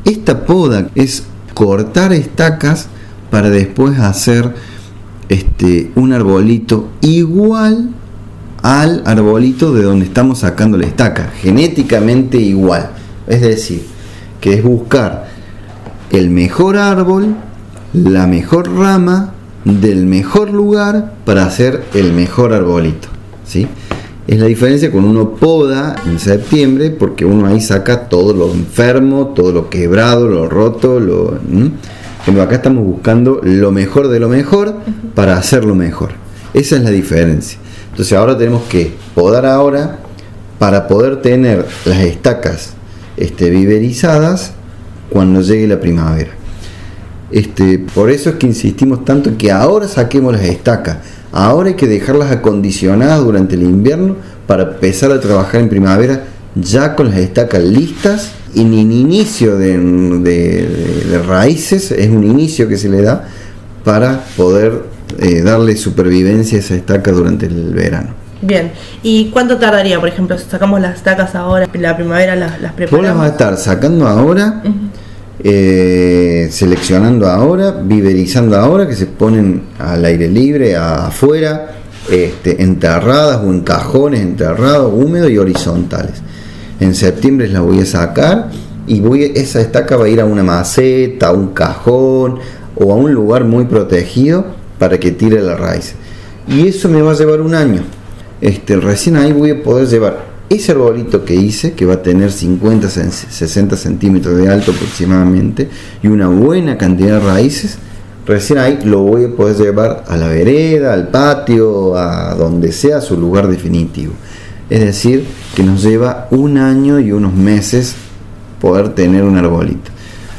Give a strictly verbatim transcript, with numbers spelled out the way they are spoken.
Esta poda es cortar estacas para después hacer este, un arbolito igual al arbolito de donde estamos sacando la estaca, genéticamente igual. Es decir, que es buscar el mejor árbol, la mejor rama del mejor lugar para hacer el mejor arbolito, ¿sí? Es la diferencia con uno poda en septiembre, porque uno ahí saca todo lo enfermo, todo lo quebrado, lo roto, lo... ¿m? Pero acá estamos buscando lo mejor de lo mejor para hacerlo mejor. Esa es la diferencia. Entonces ahora tenemos que podar ahora para poder tener las estacas este, viverizadas cuando llegue la primavera. Este, por eso es que insistimos tanto en que ahora saquemos las estacas. Ahora hay que dejarlas acondicionadas durante el invierno para empezar a trabajar en primavera ya con las estacas listas. Y en inicio de, de, de, de raíces, es un inicio que se le da para poder eh, darle supervivencia a esa estaca durante el verano. Bien, ¿y cuánto tardaría, por ejemplo, si sacamos las estacas ahora, la primavera las, las preparamos? Vos las vas a estar sacando ahora, uh-huh. eh, seleccionando ahora, viverizando ahora, que se ponen al aire libre, a, afuera, este, enterradas o en cajones enterrados, húmedos y horizontales. En septiembre las voy a sacar y voy a, esa estaca va a ir a una maceta, a un cajón o a un lugar muy protegido para que tire la raíz. Y eso me va a llevar un año. Este, recién ahí voy a poder llevar ese arbolito que hice, que va a tener cincuenta, sesenta centímetros de alto aproximadamente y una buena cantidad de raíces. Recién ahí lo voy a poder llevar a la vereda, al patio, a donde sea, a su lugar definitivo. Es decir, que nos lleva un año y unos meses poder tener un arbolito.